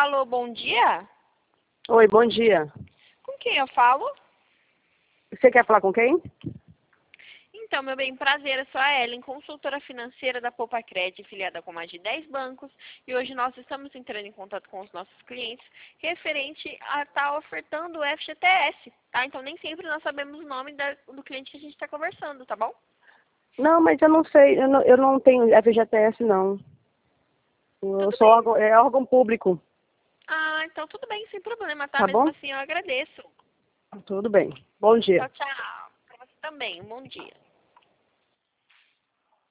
Alô, bom dia? Oi, bom dia. Com quem eu falo? Você quer falar com quem? Então, meu bem, prazer, eu sou a Ellen, consultora financeira da Poupa Cred, filiada com mais de 10 bancos, e hoje nós estamos entrando em contato com os nossos clientes referente a estar ofertando o FGTS, tá? Então, nem sempre nós sabemos o nome do cliente que a gente está conversando, tá bom? Não, mas eu não sei, eu não tenho FGTS, não. Eu Tudo sou bem. órgão público, Ah, então tudo bem, sem problema, tá? tá Mesmo bom? assim, eu agradeço. Tudo bem. Bom dia. Tchau, tchau. Pra você também, um bom dia.